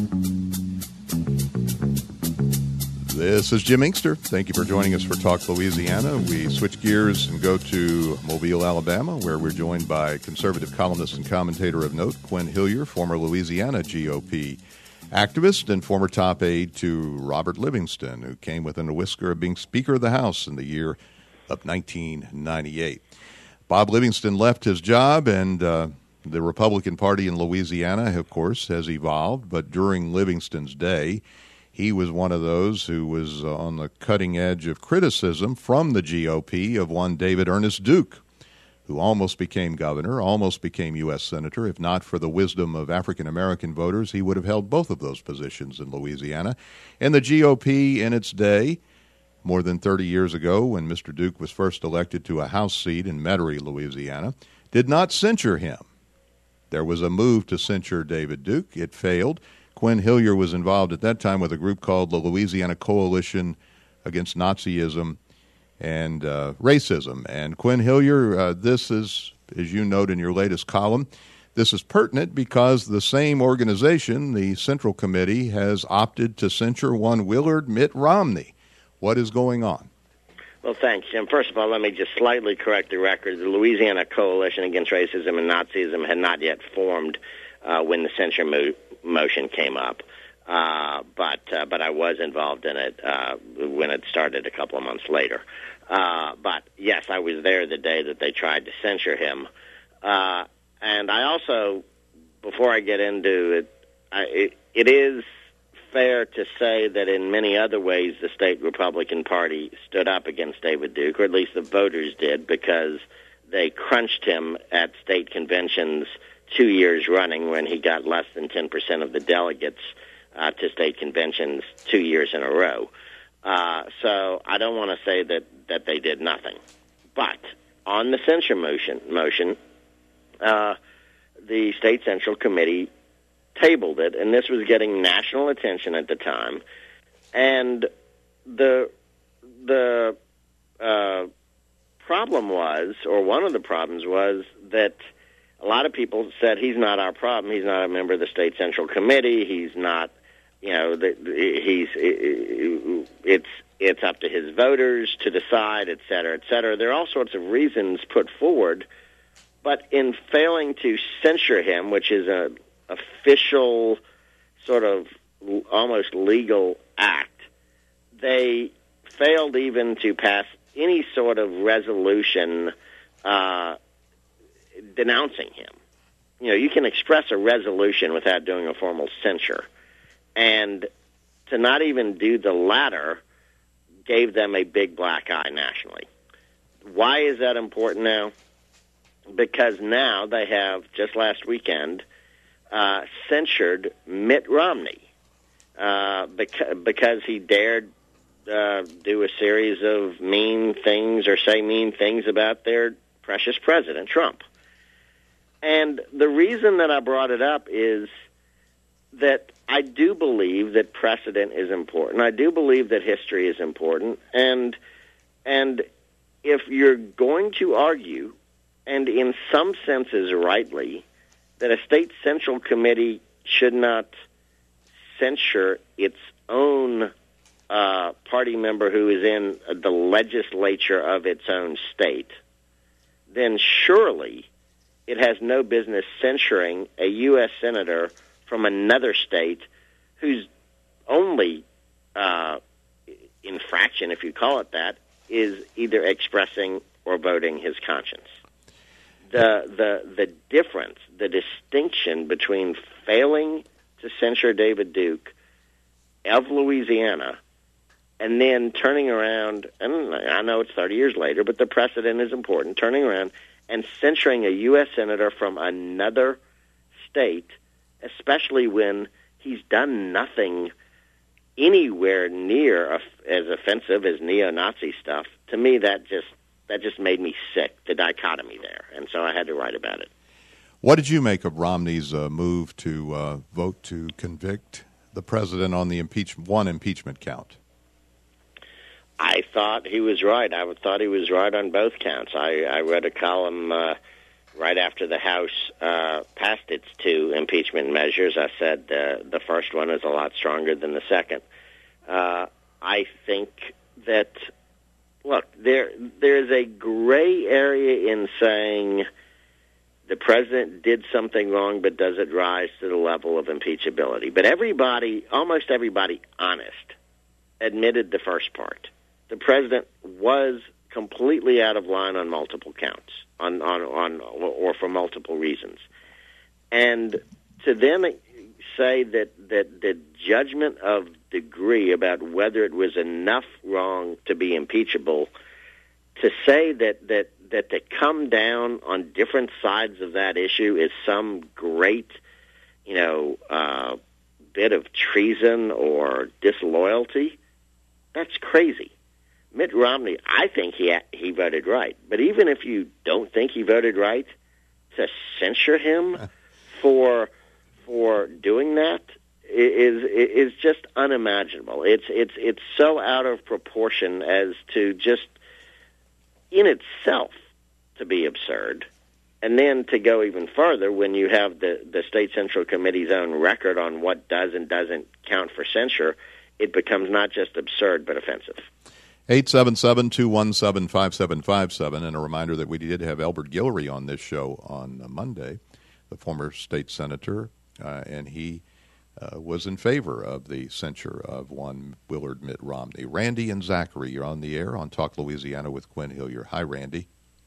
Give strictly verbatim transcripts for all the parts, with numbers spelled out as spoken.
This is Jim Inkster. Thank you for joining us for Talk Louisiana. We switch gears and go to Mobile, Alabama, where we're joined by conservative columnist and commentator of note, Quinn Hillier, former Louisiana G O P activist and former top aide to Robert Livingston, who came within a whisker of being Speaker of the House in the year of nineteen ninety-eight. Bob Livingston left his job, and uh, the Republican Party in Louisiana, of course, has evolved. But during Livingston's day, he was one of those who was uh, on the cutting edge of criticism from the G O P of one David Ernest Duke, who almost became governor, almost became U S Senator. If not for the wisdom of African-American voters, he would have held both of those positions in Louisiana. And the G O P in its day, more than thirty years ago, when Mister Duke was first elected to a House seat in Metairie, Louisiana, did not censure him. There was a move to censure David Duke. It failed. Quinn Hillier was involved at that time with a group called the Louisiana Coalition Against Nazism and uh, Racism. And Quinn Hillier, uh, this is, as you note in your latest column, this is pertinent because the same organization, the Central Committee, has opted to censure one Willard Mitt Romney. What is going on? Well, thanks, Jim. First of all, let me just slightly correct the record. The Louisiana Coalition Against Racism and Nazism had not yet formed uh, when the censure mo- motion came up. Uh, but uh, but I was involved in it uh, when it started a couple of months later. Uh, but, yes, I was there the day that they tried to censure him. Uh, and I also, before I get into it, I, it, it is fair to say that in many other ways the state Republican Party stood up against David Duke, or at least the voters did, because they crunched him at state conventions two years running when he got less than ten percent of the delegates uh, to state conventions two years in a row. Uh, so I don't want to say that, that they did nothing. But on the censure motion, motion uh, the State Central Committee tabled it, and this was getting national attention at the time. And the the uh, problem was, or one of the problems was, that a lot of people said he's not our problem. He's not a member of the State Central Committee. He's not, you know, the, he's it's it's up to his voters to decide, et cetera, et cetera. There are all sorts of reasons put forward, but in failing to censure him, which is a official sort of almost legal act, they failed even to pass any sort of resolution uh, denouncing him. You know, you can express a resolution without doing a formal censure, and to not even do the latter gave them a big black eye nationally. Why is that important now? Because now they have, just last weekend, Uh, censured Mitt Romney uh, beca- because he dared uh, do a series of mean things or say mean things about their precious president, Trump. And the reason that I brought it up is that I do believe that precedent is important. I do believe that history is important. And and if you're going to argue, and in some senses rightly, that a state central committee should not censure its own uh, party member who is in the legislature of its own state, then surely it has no business censuring a U S senator from another state whose only uh, infraction, if you call it that, is either expressing or voting his conscience. The, the the difference, the distinction between failing to censure David Duke of Louisiana and then turning around, and I know it's thirty years later, but the precedent is important, turning around and censuring a U S senator from another state, especially when he's done nothing anywhere near as offensive as neo-Nazi stuff, to me that just that just made me sick, the dichotomy there, and so I had to write about it. What did you make of Romney's uh, move to uh, vote to convict the president on the impeach- one impeachment count? I thought he was right. I thought he was right on both counts. I, I read a column uh, right after the House uh, passed its two impeachment measures, I said uh, the first one is a lot stronger than the second. Uh, I think that, look, there there's a gray area in saying the president did something wrong, but does it rise to the level of impeachability? But everybody, almost everybody honest, admitted the first part. The president was completely out of line on multiple counts, on, on, on or for multiple reasons. And to then say that, that the judgment of degree about whether it was enough wrong to be impeachable, to say that, that, that to come down on different sides of that issue is some great, you know, uh, bit of treason or disloyalty, that's crazy. Mitt Romney, I think he he voted right. But even if you don't think he voted right, to censure him for for doing that is is just unimaginable. It's it's it's so out of proportion as to just in itself to be absurd. And then to go even further, when you have the, the State Central Committee's own record on what does and doesn't count for censure, it becomes not just absurd but offensive. eight seven seven, two one seven, five seven five seven, and a reminder that we did have Elbert Guillory on this show on Monday, the former state senator, uh, and he uh, was in favor of the censure of one Willard Mitt Romney. Randy and Zachary, you're on the air on Talk Louisiana with Quinn Hillier. Hi, Randy.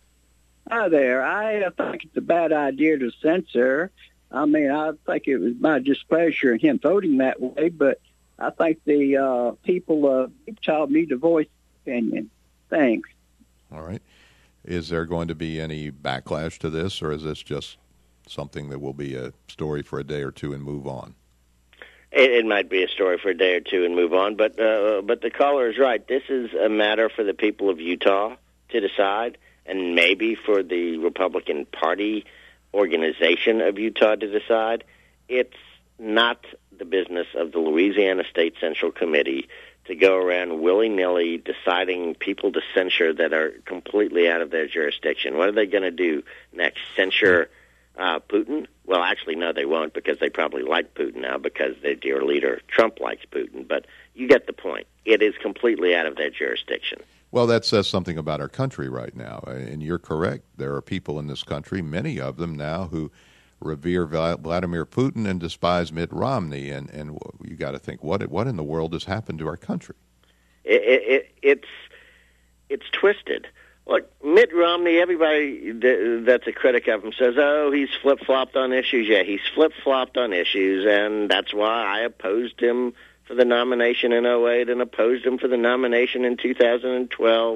Hi there. I think it's a bad idea to censor. I mean, I think it was my displeasure in him voting that way, but I think the uh, people of Utah need to voice opinion. Thanks. All right. Is there going to be any backlash to this, or is this just something that will be a story for a day or two and move on? It, it might be a story for a day or two and move on, but uh, but the caller is right. This is a matter for the people of Utah to decide, and maybe for the Republican Party organization of Utah to decide. It's not the business of the Louisiana State Central Committee to go around willy-nilly deciding people to censure that are completely out of their jurisdiction. What are they going to do next? Censure uh, Putin? Well, actually, no, they won't, because they probably like Putin now because their dear leader, Trump, likes Putin. But you get the point. It is completely out of their jurisdiction. Well, that says something about our country right now, and you're correct. There are people in this country, many of them now, who revere Vladimir Putin and despise Mitt Romney, and, and you got to think, what what in the world has happened to our country? It, it, it's it's twisted. Look, Mitt Romney, everybody that's a critic of him says, oh, he's flip-flopped on issues. Yeah, he's flip-flopped on issues, and that's why I opposed him for the nomination in oh eight and opposed him for the nomination in two thousand twelve.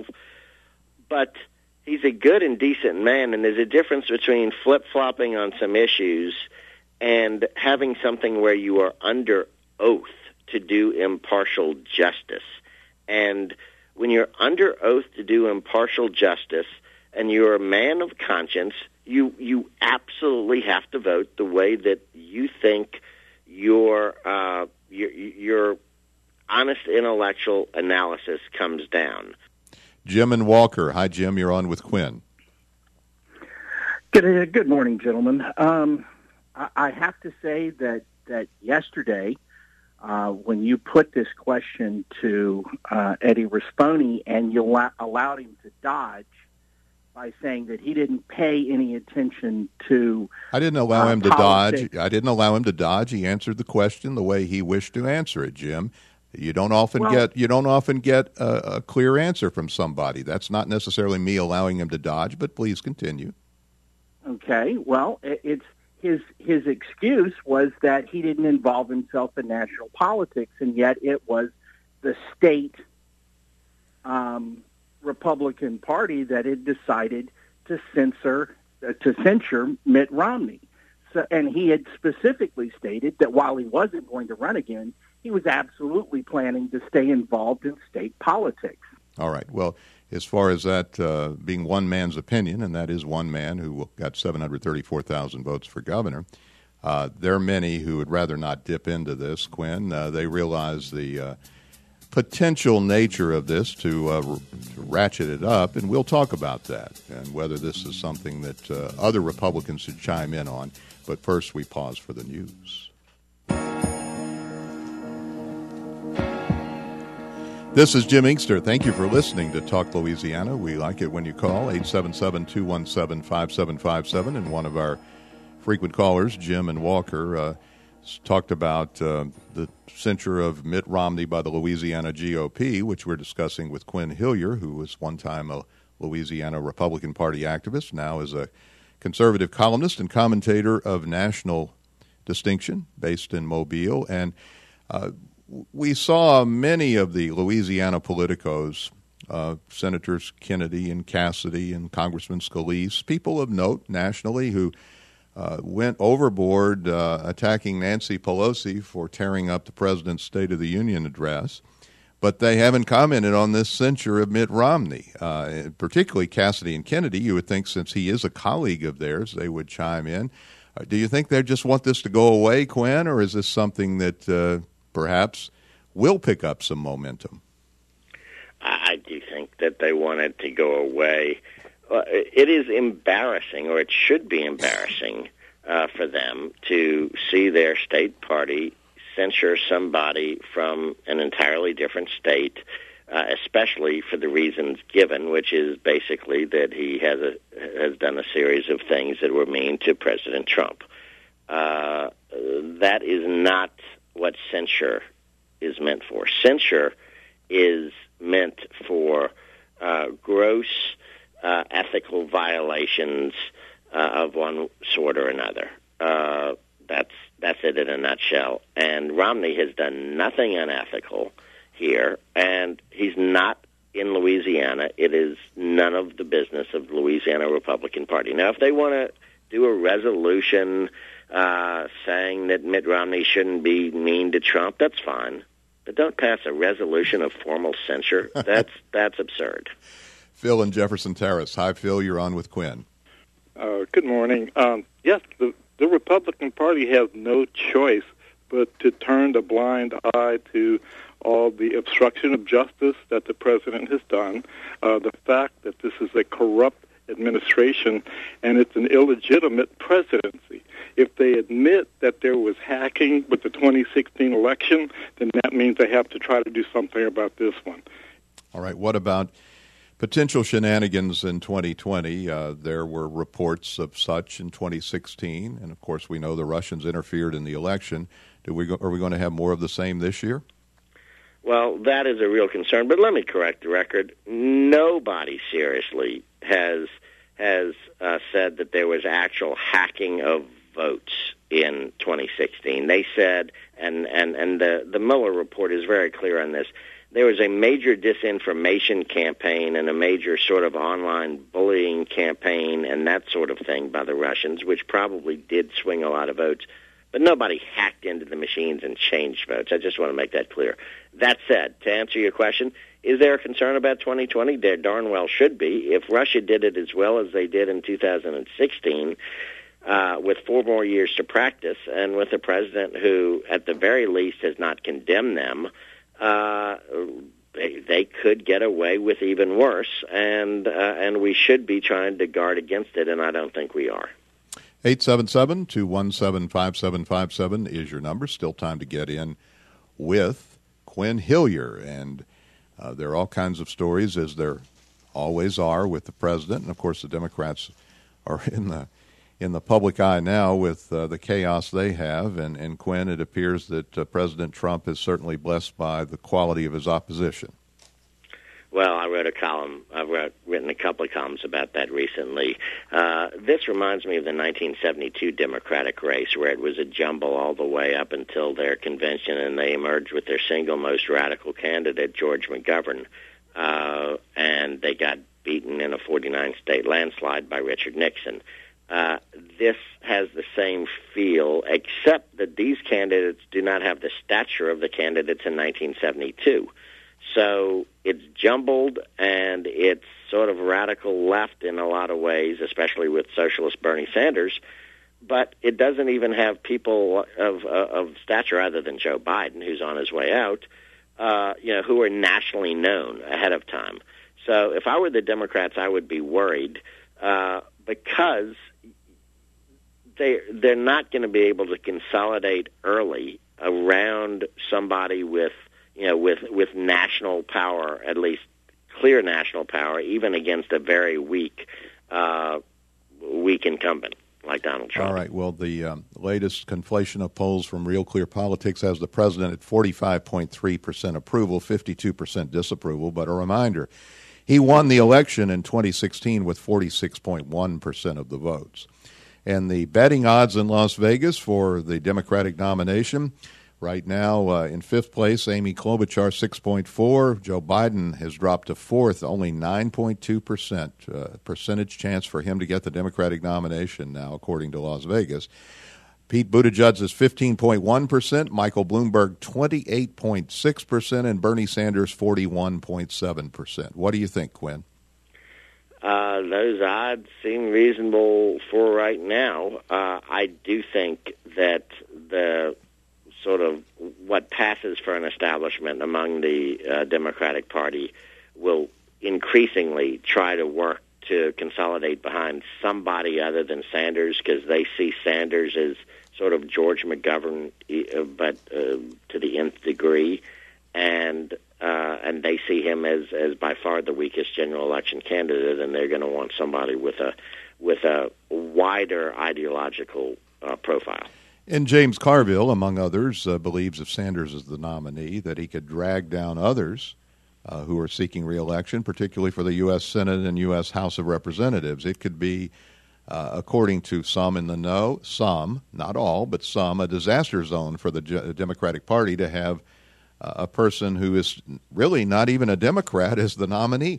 But he's a good and decent man, and there's a difference between flip-flopping on some issues and having something where you are under oath to do impartial justice. And when you're under oath to do impartial justice and you're a man of conscience, you you absolutely have to vote the way that you think your uh, your, your honest intellectual analysis comes down. Jim and Walker. Hi, Jim. You're on with Quinn. Good, good morning, gentlemen. Um, I, I have to say that, that yesterday, uh, when you put this question to uh, Eddie Rispone and you la- allowed him to dodge by saying that he didn't pay any attention to I didn't allow uh, him to politics. dodge. I didn't allow him to dodge. He answered the question the way he wished to answer it, Jim. You don't often well, get you don't often get a, a clear answer from somebody. That's not necessarily me allowing him to dodge, but please continue. Okay. Well, it's his his excuse was that he didn't involve himself in national politics, and yet it was the state um, Republican Party that had decided to censor uh, to censure Mitt Romney. So, and he had specifically stated that while he wasn't going to run again, he was absolutely planning to stay involved in state politics. All right. Well, as far as that uh, being one man's opinion, and that is one man who got seven hundred thirty-four thousand votes for governor, uh, there are many who would rather not dip into this, Quinn. Uh, they realize the uh, potential nature of this to, uh, to ratchet it up, and we'll talk about that and whether this is something that uh, other Republicans should chime in on. But first, we pause for the news. This is Jim Inkster. Thank you for listening to Talk Louisiana. We like it when you call, eight seven seven, two one seven, five seven five seven. And one of our frequent callers, Jim and Walker, uh, talked about uh, the censure of Mitt Romney by the Louisiana G O P, which we're discussing with Quinn Hillier, who was one time a Louisiana Republican Party activist, now is a conservative columnist and commentator of national distinction based in Mobile. And uh, we saw many of the Louisiana politicos, uh, Senators Kennedy and Cassidy and Congressman Scalise, people of note nationally who uh, went overboard uh, attacking Nancy Pelosi for tearing up the President's State of the Union address. But they haven't commented on this censure of Mitt Romney, uh, particularly Cassidy and Kennedy. You would think since he is a colleague of theirs, they would chime in. Uh, do you think they just want this to go away, Quinn, or is this something that uh, perhaps will pick up some momentum? I do think that they want it to go away. Uh, it is embarrassing, or it should be embarrassing, uh, for them to see their state party censure somebody from an entirely different state, uh, especially for the reasons given, which is basically that he has a, has done a series of things that were mean to President Trump. Uh, that is not what censure is meant for. Censure is meant for uh, gross uh, ethical violations uh, of one sort or another. Uh, that's that's it in a nutshell. And Romney has done nothing unethical here, and he's not in Louisiana. It is none of the business of the Louisiana Republican Party. Now, if they want to do a resolution uh, saying that Mitt Romney shouldn't be mean to Trump, that's fine. But don't pass a resolution of formal censure. That's that's absurd. Phil in Jefferson Terrace. Hi, Phil. You're on with Quinn. Uh, good morning. Um, yes, the, the Republican Party has no choice but to turn a blind eye to all the obstruction of justice that the president has done, uh, the fact that this is a corrupt administration and it's an illegitimate presidency. If they admit that there was hacking with the twenty sixteen election, then that means they have to try to do something about this one. All right. What about potential shenanigans in twenty twenty? Uh, there were reports of such in twenty sixteen, and of course we know the Russians interfered in the election. Do we go, are we going to have more of the same this year? Well, that is a real concern, but let me correct the record. Nobody seriously has has uh, said that there was actual hacking of votes in twenty sixteen. They said, and, and, and the, the Mueller report is very clear on this, there was a major disinformation campaign and a major sort of online bullying campaign and that sort of thing by the Russians, which probably did swing a lot of votes. But nobody hacked into the machines and changed votes. I just want to make that clear. That said, to answer your question, is there a concern about twenty twenty? There darn well should be. If Russia did it as well as they did in two thousand sixteen, uh, with four more years to practice, and with a president who, at the very least, has not condemned them, uh, they, they could get away with even worse, and uh, and we should be trying to guard against it, and I don't think we are. eight seven seven, two one seven, five seven five seven is your number. Still time to get in with Quinn Hillier. And uh, there are all kinds of stories, as there always are with the president. And, of course, the Democrats are in the in the public eye now with uh, the chaos they have. And, and Quinn, it appears that uh, President Trump is certainly blessed by the quality of his opposition. Well, I wrote a column. I've wrote, written a couple of columns about that recently. Uh, this reminds me of the nineteen seventy-two Democratic race, where it was a jumble all the way up until their convention, and they emerged with their single most radical candidate, George McGovern, uh, and they got beaten in a forty-nine state landslide by Richard Nixon. Uh, this has the same feel, except that these candidates do not have the stature of the candidates in nineteen seventy-two. So it's jumbled, and it's sort of radical left in a lot of ways, especially with socialist Bernie Sanders. But it doesn't even have people of, uh, of stature other than Joe Biden, who's on his way out. uh, you know, who are nationally known ahead of time. So if I were the Democrats, I would be worried uh, because they they're not going to be able to consolidate early around somebody with you know with with national power, at least clear national power, even against a very weak uh, weak incumbent like Donald Trump. All right. Well, the um, latest conflation of polls from Real Clear Politics has the president at forty-five point three percent approval, fifty-two percent disapproval. But a reminder, he won the election in twenty sixteen with forty-six point one percent of the votes. And the betting odds in Las Vegas for the Democratic nomination, right now uh, in fifth place, Amy Klobuchar, six point four. Joe Biden has dropped to fourth, only nine point two percent uh, percentage chance for him to get the Democratic nomination now, according to Las Vegas. Pete Buttigieg is fifteen point one percent, Michael Bloomberg twenty-eight point six percent, and Bernie Sanders forty-one point seven percent. What do you think, Quinn? Uh, those odds seem reasonable for right now. Uh, I do think that the sort of what passes for an establishment among the uh, Democratic Party will increasingly try to work to consolidate behind somebody other than Sanders, because they see Sanders as sort of George McGovern, but uh, to the nth degree, and uh, and they see him as, as by far the weakest general election candidate, and they're going to want somebody with a with a wider ideological uh, profile. And James Carville, among others, uh, believes if Sanders is the nominee, that he could drag down others uh, who are seeking re-election, particularly for the U S Senate and U S House of Representatives. It could be, uh, according to some in the know, some, not all, but some, a disaster zone for the G- Democratic Party to have uh, a person who is really not even a Democrat as the nominee.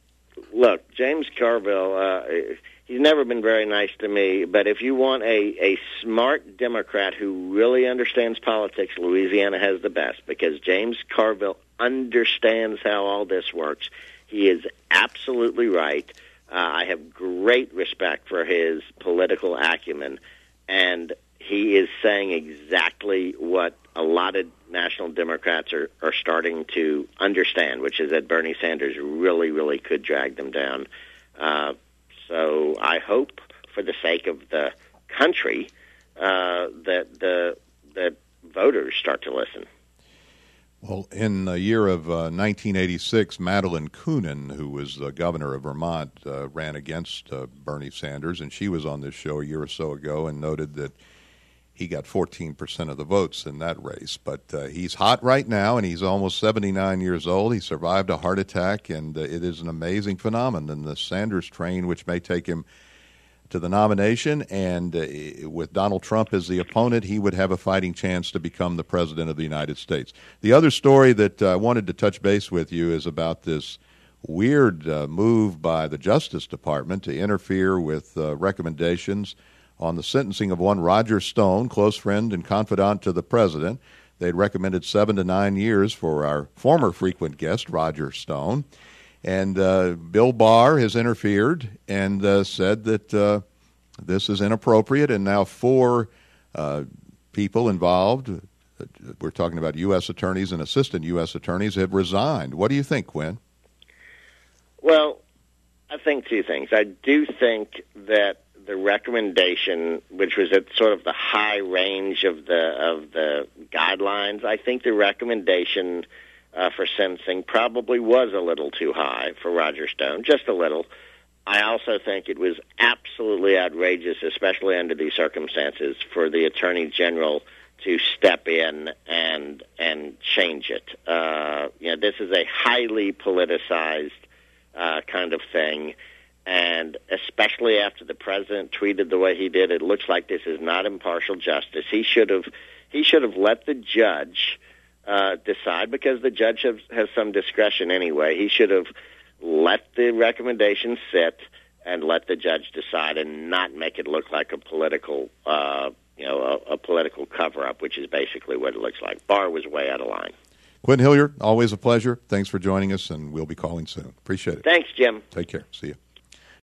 Look, James Carville, uh, he's never been very nice to me, but if you want a, a smart Democrat who really understands politics, Louisiana has the best, because James Carville understands how all this works. He is absolutely right. Uh, I have great respect for his political acumen, and he is saying exactly what a lot of national Democrats are, are starting to understand, which is that Bernie Sanders really, really could drag them down. Uh, so I hope, for the sake of the country, uh, that the that voters start to listen. Well, in the year of uh, nineteen eighty-six, Madeline Kunin, who was the governor of Vermont, uh, ran against uh, Bernie Sanders, and she was on this show a year or so ago and noted that he got fourteen percent of the votes in that race. But uh, he's hot right now, and he's almost seventy-nine years old. He survived a heart attack, and uh, it is an amazing phenomenon. And the Sanders train, which may take him to the nomination, and uh, with Donald Trump as the opponent, he would have a fighting chance to become the president of the United States. The other story that uh, I wanted to touch base with you is about this weird uh, move by the Justice Department to interfere with uh, recommendations on the sentencing of one Roger Stone, close friend and confidant to the president. They'd recommended seven to nine years for our former frequent guest, Roger Stone. And uh, Bill Barr has interfered and uh, said that uh, this is inappropriate, and now four uh, people involved, uh, we're talking about U S attorneys and assistant U S attorneys, have resigned. What do you think, Quinn? Well, I think two things. I do think that the recommendation, which was at sort of the high range of the of the guidelines, I think the recommendation uh, for sentencing probably was a little too high for Roger Stone, just a little. I also think it was absolutely outrageous, especially under these circumstances, for the Attorney General to step in and and change it. Uh, you know, this is a highly politicized uh, kind of thing. And especially after the president tweeted the way he did, it looks like this is not impartial justice. He should have he should have let the judge uh, decide, because the judge has, has some discretion anyway. He should have let the recommendation sit and let the judge decide, and not make it look like a political uh, you know a, a political cover up, which is basically what it looks like. Barr was way out of line. Quinn Hillier, always a pleasure. Thanks for joining us, and we'll be calling soon. Appreciate it. Thanks, Jim. Take care. See you.